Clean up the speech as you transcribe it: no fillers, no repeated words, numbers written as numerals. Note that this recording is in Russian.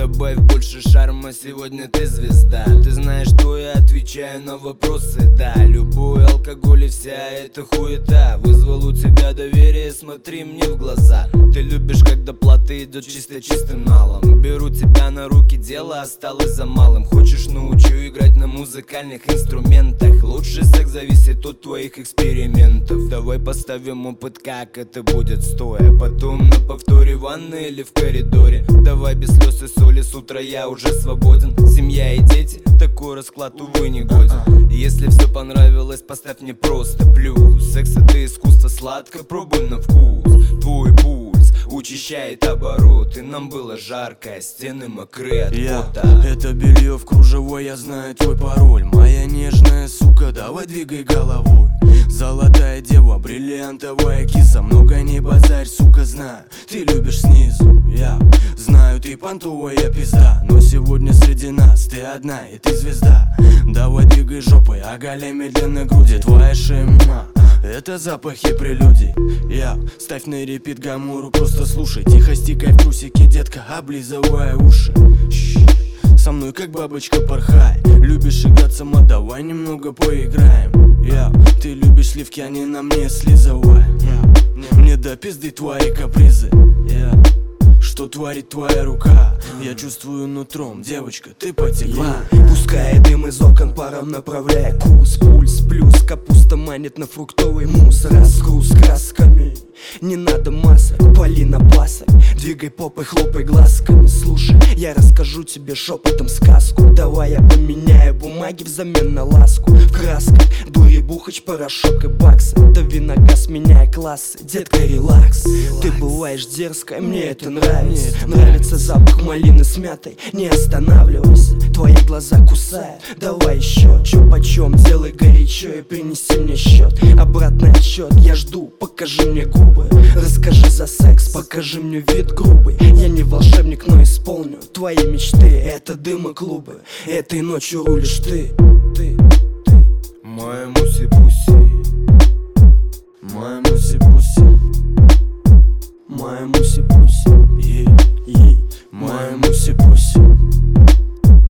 Добавь больше шарма, сегодня ты звезда. Ты знаешь, что я отвечаю на вопросы, да. Любой алкоголь и вся эта хуета вызвал у тебя доверие, смотри мне в глаза. Ты любишь, когда плата идет чистым налом. Беру тебя на руки, дело осталось за малым. Хочешь, научу играть на музыкальных инструментах. Лучший секс зависит от твоих экспериментов. Давай поставим опыт, как это будет стоя. Потом на повторе в ванной или в коридоре. Давай без слез и соли, с утра я уже свободен. Семья и дети, такой расклад, увы, не годен. Если все понравилось, поставь мне просто плюс. Секс это искусство, сладко, пробуй на вкус. Твой пульс учащает обороты. Нам было жарко, а стены мокрые от пота. Это белье в кружево, я знаю твой пароль. Моя нежная сука, давай двигай головой. Золотая дева, бриллиантовая киса. Много не базарь, сука, знаю, ты любишь снизу. Я знаю, ты понтовая пизда, но сегодня среди нас ты одна и ты звезда. Давай двигай жопой, оголяй медленно груди. Твоя шея, это запахи прелюдий. Я ставь на репит гамуру, просто слушай. Тихо стикай в трусики, детка, облизывая уши. Со мной как бабочка порхай. Любишь играть сама, давай немного поиграем. Ты любишь сливки, они на мне слизывай. Мне до пизды твои капризы. Что творит твоя рука? Я чувствую нутром, девочка, ты потекла. Пускай дым из окон паром направляя курс. Пульс плюс, капуста манит на фруктовый мусс. Разгруз красками, не надо масок, пали на басах. Двигай попой, хлопай глазками. Слушай, я расскажу тебе шепотом сказку. Давай я поменяю бумаги взамен на ласку. В красках дури, бухач, порошок и баксы. Дави на газ, меняя классы, детка, релакс. Ты бываешь дерзкая, мне это нравится. Нравится запах малины с мятой, не останавливайся. Твои глаза кусают, давай еще. Чё почем, делай горячо и принеси мне счет. Обратный отсчет, я жду, покажи мне губы. Расскажи за секс, покажи мне вид грубый. Я не волшебник, но исполню твои мечты. Это дым и клубы, этой ночью рулишь ты. Моя муси-пуси.